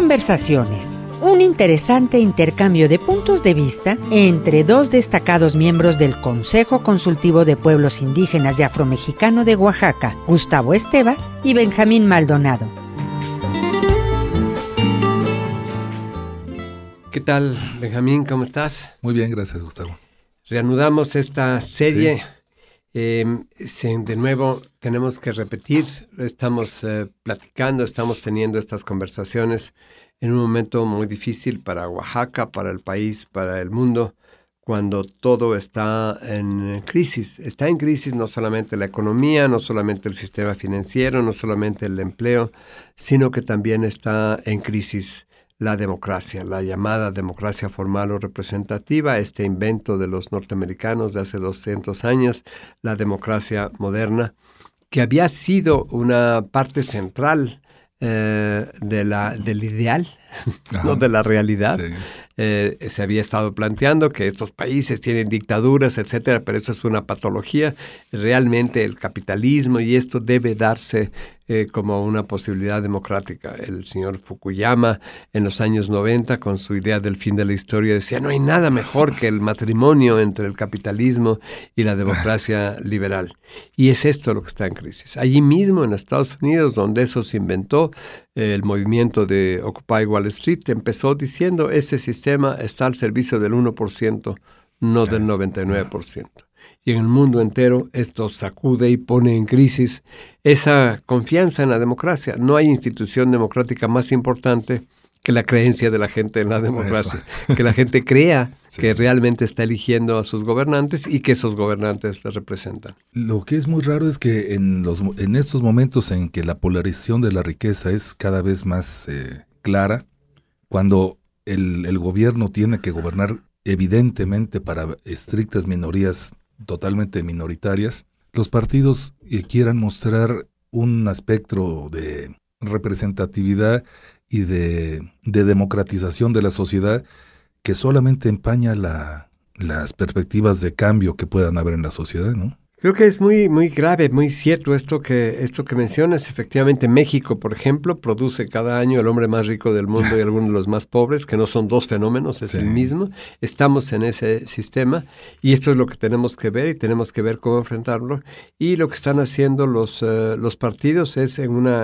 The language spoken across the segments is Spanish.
Conversaciones. Un interesante intercambio de puntos de vista entre dos destacados miembros del Consejo Consultivo de Pueblos Indígenas y Afromexicano de Oaxaca, Gustavo Esteva y Benjamín Maldonado. ¿Qué tal, Benjamín? ¿Cómo estás? Muy bien, gracias, Gustavo. Reanudamos esta serie. De nuevo, tenemos que repetir. Estamos platicando, estamos teniendo estas conversaciones en un momento muy difícil para Oaxaca, para el país, para el mundo, cuando todo está en crisis. Está en crisis no solamente la economía, no solamente el sistema financiero, no solamente el empleo, sino que también está en crisis la democracia, la llamada democracia formal o representativa, este invento de los norteamericanos de hace 200 años, la democracia moderna, que había sido una parte central del ideal, no de la realidad. Sí. Se había estado planteando que estos países tienen dictaduras, etcétera, pero eso es una patología. Realmente el capitalismo y esto debe darse como una posibilidad democrática. El señor Fukuyama en los años 90 con su idea del fin de la historia decía no hay nada mejor que el matrimonio entre el capitalismo y la democracia liberal. Y es esto lo que está en crisis. Allí mismo en Estados Unidos, donde eso se inventó, el movimiento de Occupy Wall Street empezó diciendo ese sistema está al servicio del 1%, no del 99%. Y en el mundo entero esto sacude y pone en crisis esa confianza en la democracia. No hay institución democrática más importante que la creencia de la gente en la democracia. Eso. Que la gente crea que realmente está eligiendo a sus gobernantes y que esos gobernantes les representan. Lo que es muy raro es que en estos momentos en que la polarización de la riqueza es cada vez más clara, cuando el gobierno tiene que gobernar evidentemente para estrictas minorías totalmente minoritarias, los partidos quieran mostrar un espectro de representatividad y de democratización de la sociedad que solamente empaña las perspectivas de cambio que puedan haber en la sociedad, ¿no? Creo que es muy, muy grave, muy cierto esto que mencionas. Efectivamente, México, por ejemplo, produce cada año el hombre más rico del mundo y algunos de los más pobres, que no son dos fenómenos, es el mismo. Estamos en ese sistema y esto es lo que tenemos que ver y tenemos que ver cómo enfrentarlo. Y lo que están haciendo los partidos es en una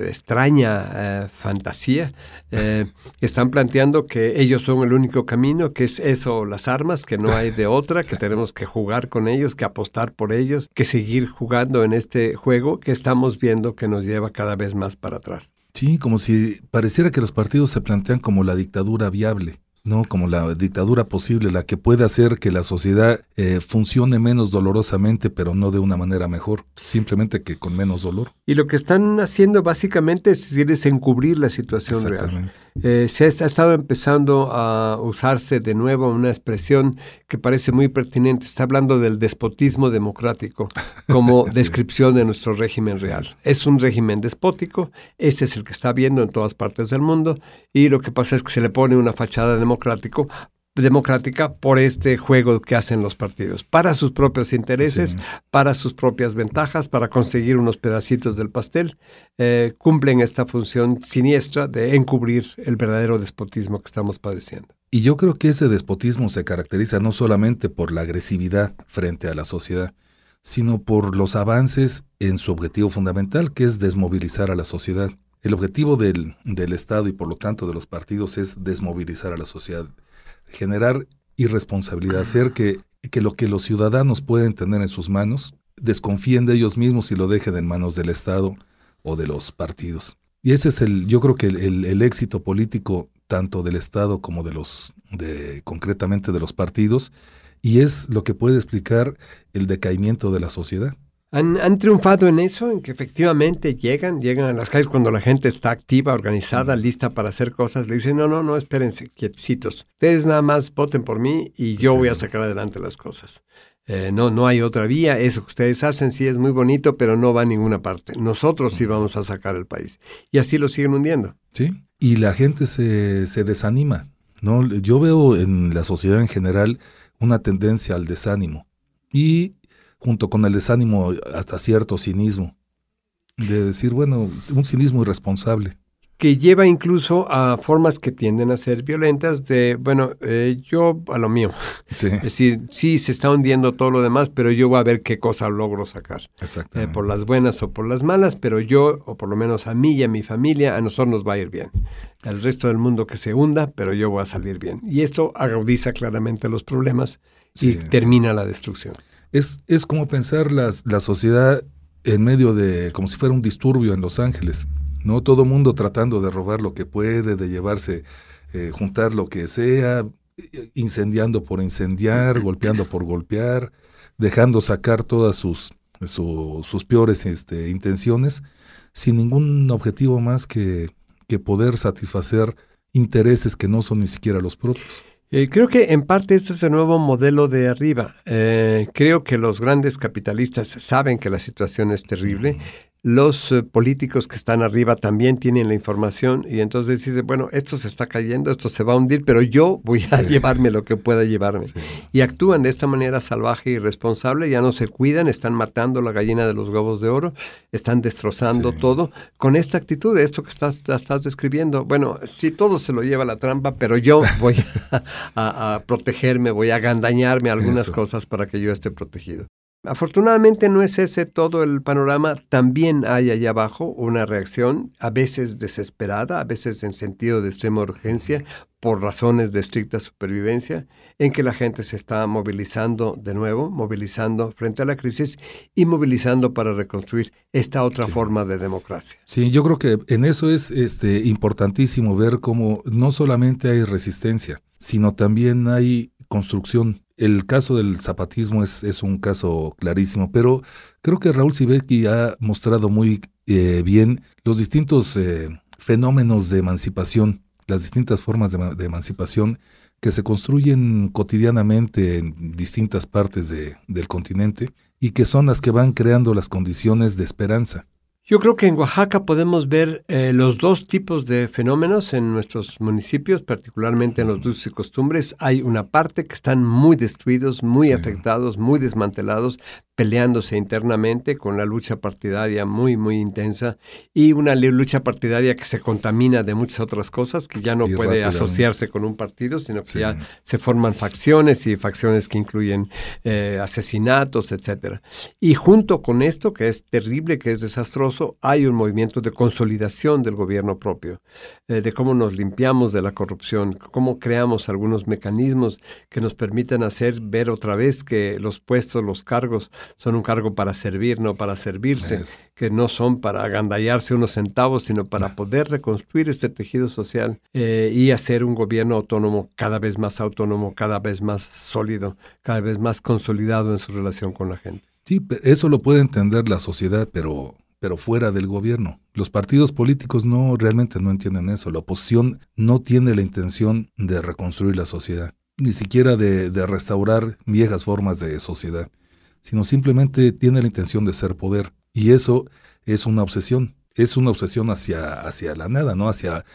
extraña fantasía. Están planteando que ellos son el único camino, que es eso, las armas, que no hay de otra, que tenemos que jugar con ellos, que apostar por ellos, que seguir jugando en este juego que estamos viendo que nos lleva cada vez más para atrás. Sí, como si pareciera que los partidos se plantean como la dictadura viable, ¿no? Como la dictadura posible, la que puede hacer que la sociedad funcione menos dolorosamente, pero no de una manera mejor, simplemente que con menos dolor. Y lo que están haciendo básicamente es encubrir la situación real. Se ha estado empezando a usarse de nuevo una expresión que parece muy pertinente. Está hablando del despotismo democrático como descripción de nuestro régimen real. Es un régimen despótico, este es el que está habiendo en todas partes del mundo y lo que pasa es que se le pone una fachada democrática por este juego que hacen los partidos, para sus propios intereses, para sus propias ventajas, para conseguir unos pedacitos del pastel, cumplen esta función siniestra de encubrir el verdadero despotismo que estamos padeciendo. Y yo creo que ese despotismo se caracteriza no solamente por la agresividad frente a la sociedad, sino por los avances en su objetivo fundamental, que es desmovilizar a la sociedad. El objetivo del Estado y por lo tanto de los partidos es desmovilizar a la sociedad, generar irresponsabilidad, hacer que lo que los ciudadanos pueden tener en sus manos, desconfíen de ellos mismos y lo dejen en manos del Estado o de los partidos. Y ese es yo creo que el éxito político tanto del Estado como concretamente de los partidos, y es lo que puede explicar el decaimiento de la sociedad. Han triunfado en eso, en que efectivamente llegan a las calles cuando la gente está activa, organizada, lista para hacer cosas. Le dicen, no, espérense, quietecitos. Ustedes nada más voten por mí y yo voy a sacar adelante las cosas. No hay otra vía. Eso que ustedes hacen sí es muy bonito, pero no va a ninguna parte. Nosotros sí vamos a sacar el país. Y así lo siguen hundiendo. Sí, y la gente se desanima, ¿no? Yo veo en la sociedad en general una tendencia al desánimo. Y junto con el desánimo hasta cierto cinismo, de decir, bueno, un cinismo irresponsable. que lleva incluso a formas que tienden a ser violentas de, bueno, yo a lo mío. Sí. Es decir, sí, se está hundiendo todo lo demás, pero yo voy a ver qué cosa logro sacar. Exactamente. Por las buenas o por las malas, pero yo, o por lo menos a mí y a mi familia, a nosotros nos va a ir bien. Al resto del mundo que se hunda, pero yo voy a salir bien. Y esto agudiza claramente los problemas y termina la destrucción. Es como pensar la sociedad en medio de, como si fuera un disturbio en Los Ángeles, ¿no? Todo mundo tratando de robar lo que puede, de llevarse, juntar lo que sea, incendiando por incendiar, golpeando por golpear, dejando sacar todas sus peores intenciones, sin ningún objetivo más que poder satisfacer intereses que no son ni siquiera los propios. Creo que en parte este es el nuevo modelo de arriba. Creo que los grandes capitalistas saben que la situación es terrible. Los políticos que están arriba también tienen la información y entonces dicen, bueno, esto se está cayendo, esto se va a hundir, pero yo voy a llevarme lo que pueda llevarme. Sí. Y actúan de esta manera salvaje y irresponsable, ya no se cuidan, están matando la gallina de los huevos de oro, están destrozando todo con esta actitud, esto que estás describiendo. Bueno, sí, todo se lo lleva la trampa, pero yo voy a protegerme, voy a agandañarme algunas cosas para que yo esté protegido. Afortunadamente no es ese todo el panorama, también hay allá abajo una reacción, a veces desesperada, a veces en sentido de extrema urgencia, por razones de estricta supervivencia, en que la gente se está movilizando de nuevo, movilizando frente a la crisis y movilizando para reconstruir esta otra forma de democracia. Sí, yo creo que en eso es importantísimo ver cómo no solamente hay resistencia, sino también hay construcción. El caso del zapatismo es un caso clarísimo, pero creo que Raúl Sibeki ha mostrado muy bien los distintos fenómenos de emancipación, las distintas formas de emancipación que se construyen cotidianamente en distintas partes del continente y que son las que van creando las condiciones de esperanza. Yo creo que en Oaxaca podemos ver los dos tipos de fenómenos en nuestros municipios, particularmente en los usos y costumbres. Hay una parte que están muy destruidos, muy afectados, muy desmantelados, peleándose internamente con la lucha partidaria muy, muy intensa y una lucha partidaria que se contamina de muchas otras cosas, que ya no puede asociarse con un partido, sino que ya se forman facciones y facciones que incluyen asesinatos, etcétera. Y junto con esto, que es terrible, que es desastroso, hay un movimiento de consolidación del gobierno propio, de cómo nos limpiamos de la corrupción, cómo creamos algunos mecanismos que nos permitan ver otra vez que los puestos, los cargos, son un cargo para servir, no para servirse, que no son para agandallarse unos centavos, sino para poder reconstruir este tejido social y hacer un gobierno autónomo, cada vez más autónomo, cada vez más sólido, cada vez más consolidado en su relación con la gente. Sí, eso lo puede entender la sociedad, pero fuera del gobierno. Los partidos políticos realmente no entienden eso. La oposición no tiene la intención de reconstruir la sociedad, ni siquiera de restaurar viejas formas de sociedad, sino simplemente tiene la intención de ser poder. Y eso es una obsesión. Es una obsesión hacia la nada, ¿no?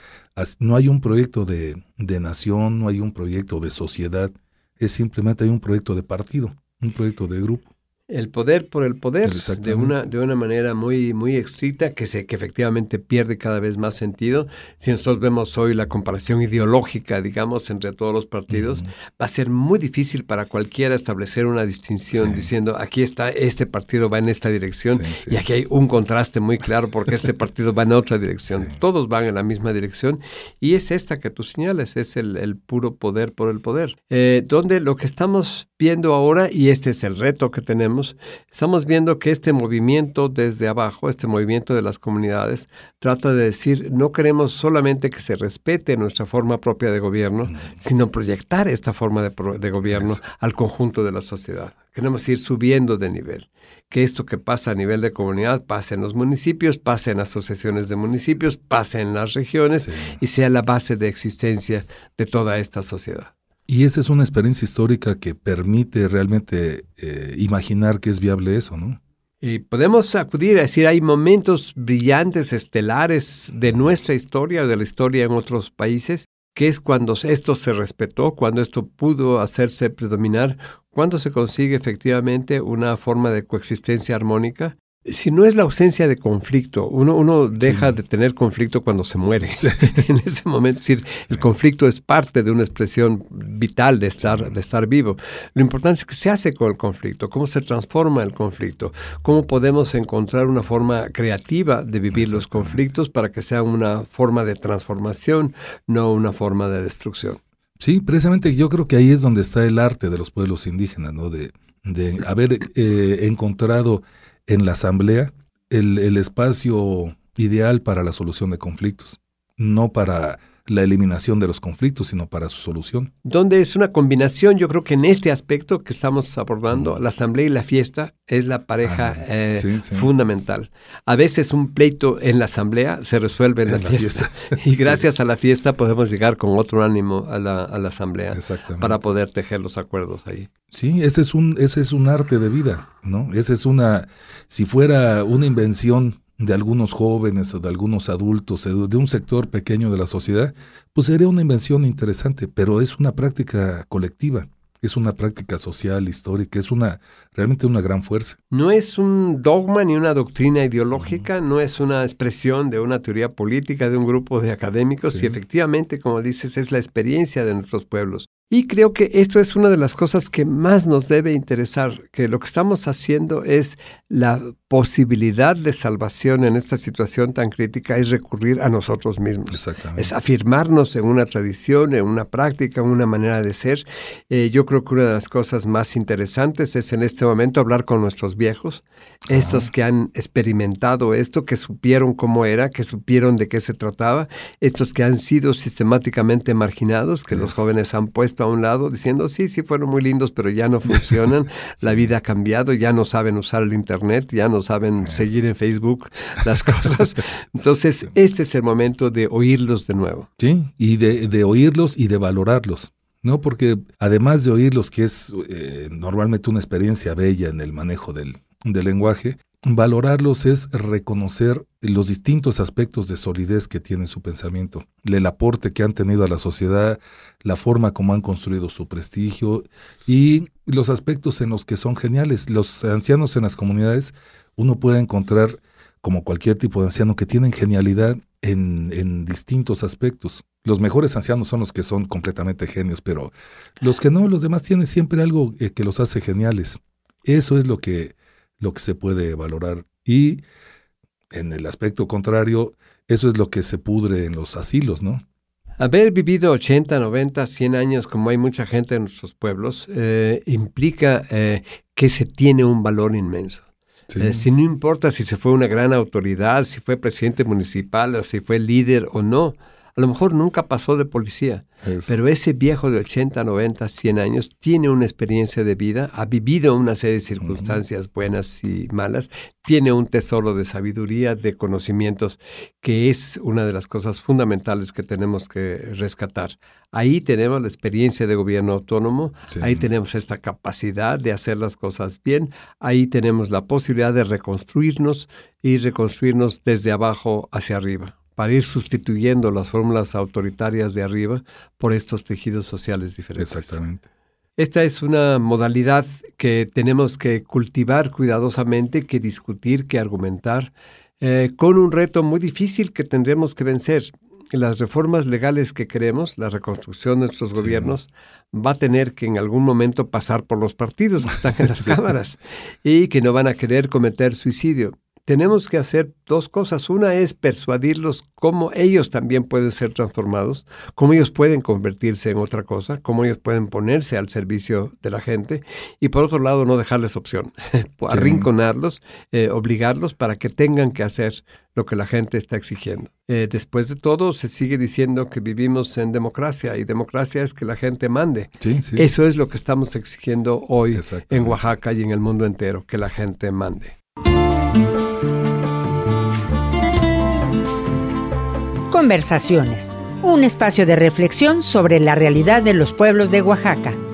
No hay un proyecto de nación, no hay un proyecto de sociedad. Es simplemente hay un proyecto de partido, un proyecto de grupo. El poder por el poder, de una manera muy, muy estricta, que efectivamente pierde cada vez más sentido. Si nosotros vemos hoy la comparación ideológica, digamos, entre todos los partidos, va a ser muy difícil para cualquiera establecer una distinción diciendo, aquí está, este partido va en esta dirección, y aquí hay un contraste muy claro porque este partido va en otra dirección. Todos van en la misma dirección, y es esta que tú señalas, es el puro poder por el poder. Donde lo que estamos viendo ahora, y este es el reto que estamos viendo que este movimiento desde abajo, este movimiento de las comunidades, trata de decir, no queremos solamente que se respete nuestra forma propia de gobierno, sino proyectar esta forma de gobierno al conjunto de la sociedad. Queremos ir subiendo de nivel. Que esto que pasa a nivel de comunidad pase en los municipios, pase en asociaciones de municipios, pase en las regiones y sea la base de existencia de toda esta sociedad. Y esa es una experiencia histórica que permite realmente imaginar que es viable eso, ¿no? Y podemos acudir a decir, hay momentos brillantes, estelares de nuestra historia o de la historia en otros países, que es cuando esto se respetó, cuando esto pudo hacerse predominar, cuando se consigue efectivamente una forma de coexistencia armónica, Si no es la ausencia de conflicto, uno deja de tener conflicto cuando se muere. Sí. En ese momento, es decir, el conflicto es parte de una expresión vital de estar vivo. Lo importante es qué se hace con el conflicto, cómo se transforma el conflicto, cómo podemos encontrar una forma creativa de vivir los conflictos para que sea una forma de transformación, no una forma de destrucción. Sí, precisamente yo creo que ahí es donde está el arte de los pueblos indígenas, ¿no? De haber encontrado en la asamblea el espacio ideal para la solución de conflictos, no para la eliminación de los conflictos, sino para su solución. Donde es una combinación, yo creo que en este aspecto que estamos abordando, la asamblea y la fiesta es la pareja fundamental. A veces un pleito en la asamblea se resuelve en la fiesta. Y gracias a la fiesta podemos llegar con otro ánimo a la asamblea para poder tejer los acuerdos ahí. Sí, ese es un arte de vida, ¿no? Si fuera una invención de algunos jóvenes o de algunos adultos, de un sector pequeño de la sociedad, pues sería una invención interesante, pero es una práctica colectiva, es una práctica social, histórica, es realmente una gran fuerza. No es un dogma ni una doctrina ideológica, no es una expresión de una teoría política de un grupo de académicos, y efectivamente, como dices, es la experiencia de nuestros pueblos. Y creo que esto es una de las cosas que más nos debe interesar, que lo que estamos haciendo es la posibilidad de salvación en esta situación tan crítica, es recurrir a nosotros mismos. Exactamente. Es afirmarnos en una tradición, en una práctica, en una manera de ser. Yo creo que una de las cosas más interesantes es en este momento hablar con nuestros viejos, estos que han experimentado esto, que supieron cómo era, que supieron de qué se trataba, estos que han sido sistemáticamente marginados, que los jóvenes han puesto a un lado diciendo, sí, fueron muy lindos, pero ya no funcionan, la vida ha cambiado, ya no saben usar el internet, ya no saben seguir en Facebook las cosas. Entonces, este es el momento de oírlos de nuevo. Sí, y de oírlos y de valorarlos, ¿no? Porque además de oírlos, que es normalmente una experiencia bella en el manejo del lenguaje, valorarlos es reconocer los distintos aspectos de solidez que tiene su pensamiento, el aporte que han tenido a la sociedad, la forma como han construido su prestigio y los aspectos en los que son geniales. Los ancianos en las comunidades, uno puede encontrar, como cualquier tipo de anciano, que tienen genialidad en distintos aspectos. Los mejores ancianos son los que son completamente genios, pero los que no, los demás tienen siempre algo que los hace geniales. Eso es lo que se puede valorar. Y en el aspecto contrario, eso es lo que se pudre en los asilos, ¿no? Haber vivido 80, 90, 100 años, como hay mucha gente en nuestros pueblos, implica que se tiene un valor inmenso. Sí. Si no importa si se fue una gran autoridad, si fue presidente municipal o si fue líder o no, a lo mejor nunca pasó de policía, pero ese viejo de 80, 90, 100 años tiene una experiencia de vida, ha vivido una serie de circunstancias buenas y malas, tiene un tesoro de sabiduría, de conocimientos, que es una de las cosas fundamentales que tenemos que rescatar. Ahí tenemos la experiencia de gobierno autónomo, ahí tenemos esta capacidad de hacer las cosas bien, ahí tenemos la posibilidad de reconstruirnos y reconstruirnos desde abajo hacia arriba, para ir sustituyendo las fórmulas autoritarias de arriba por estos tejidos sociales diferentes. Exactamente. Esta es una modalidad que tenemos que cultivar cuidadosamente, que discutir, que argumentar, con un reto muy difícil que tendremos que vencer. Las reformas legales que queremos, la reconstrucción de nuestros gobiernos, va a tener que en algún momento pasar por los partidos que están en las cámaras y que no van a querer cometer suicidio. Tenemos que hacer dos cosas. Una es persuadirlos cómo ellos también pueden ser transformados, cómo ellos pueden convertirse en otra cosa, cómo ellos pueden ponerse al servicio de la gente. Y por otro lado, no dejarles opción, arrinconarlos, obligarlos para que tengan que hacer lo que la gente está exigiendo. Después de todo, se sigue diciendo que vivimos en democracia y democracia es que la gente mande. Eso es lo que estamos exigiendo hoy en Oaxaca y en el mundo entero, que la gente mande. Conversaciones, un espacio de reflexión sobre la realidad de los pueblos de Oaxaca.